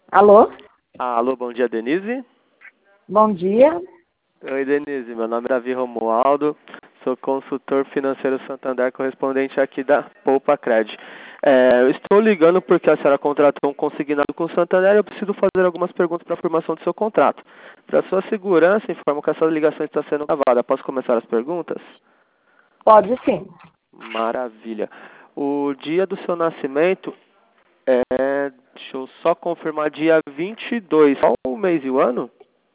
Alô? Alô, bom dia, Denise. Bom dia. Oi, Denise. Meu nome é Davi Romualdo. Sou consultor financeiro Santander, correspondente aqui da Poupa Cred. Eu estou ligando porque a senhora contratou um consignado com o Santander e eu preciso fazer algumas perguntas para a formação do seu contrato. Para sua segurança, informo que essa ligação está sendo gravada. Posso começar as perguntas? Pode sim. Maravilha. O dia do seu nascimento deixa eu só confirmar, dia 22. Qual o mês e o ano?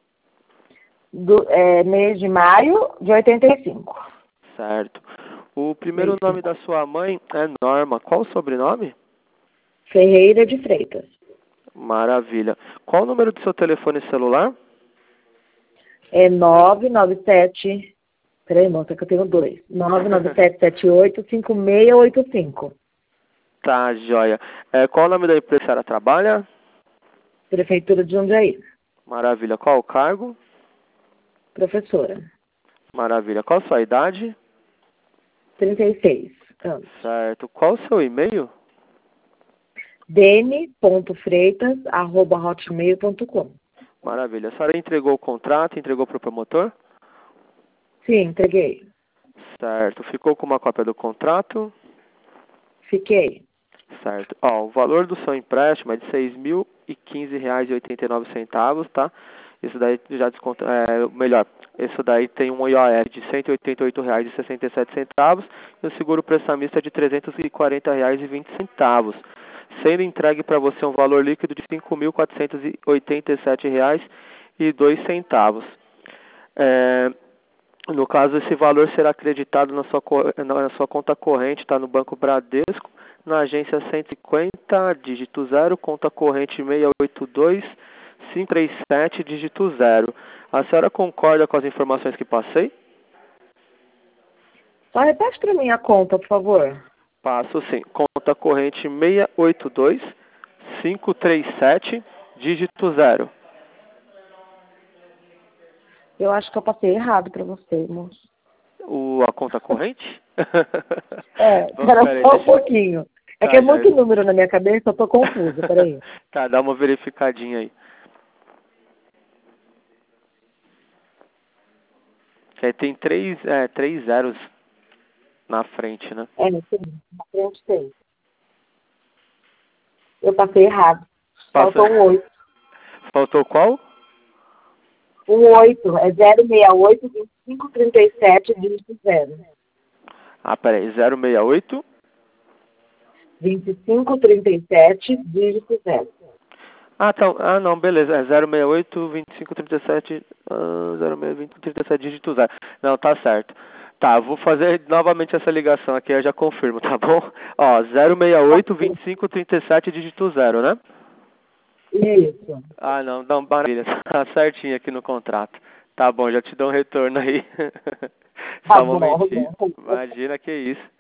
Mês de maio de 85. Certo. O primeiro Mês nome da sua mãe é Norma. Qual o sobrenome? Ferreira de Freitas. Maravilha. Qual o número do seu telefone celular? É 997... Peraí, moça, que eu tenho dois. 997785685. Tá, joia. Qual o nome da empresa que a senhora trabalha? Prefeitura de Jundiaí. Maravilha. Qual o cargo? Professora. Maravilha. Qual a sua idade? 36 anos. Certo. Qual o seu e-mail? dene.freitas@hotmail.com. Maravilha. A senhora entregou o contrato, entregou para o promotor? Sim, entreguei. Certo. Ficou com uma cópia do contrato? Fiquei. Certo. O valor do seu empréstimo é de R$6.015,89, tá? Isso daí já desconta, melhor, isso daí tem um IOF de R$188,67 e o seguro prestamista é de R$340,20, sendo entregue para você um valor líquido de R$5.487,02. No caso, esse valor será acreditado na sua conta corrente, tá? No Banco Bradesco, na agência 150, dígito 0, conta corrente 682-537, dígito 0. A senhora concorda com as informações que passei? Só repete para mim a conta, por favor. Passo sim. Conta corrente 682-537, dígito 0. Eu acho que eu passei errado para você, moço. A conta corrente? Espera só um pouquinho. É que é muito número na minha cabeça, eu tô confusa, peraí. Tá, dá uma verificadinha aí. Que aí tem três zeros na frente, né? Sim, na frente tem. Eu passei errado. Faltou um 8. Faltou qual? Um 8, é 068 2537, dígito 0. Peraí, 068? 2537, dígito 0. Tá. Não, beleza. É 068 2537 068 2537, dígito 0. Não, tá certo. Tá, vou fazer novamente essa ligação aqui, eu já confirmo, tá bom? 068 2537, dígito 0, né? Isso. Não, maravilha. Tá certinho aqui no contrato. Tá bom, já te dou um retorno aí. Tá Só um bom. momentinho. Imagina que isso.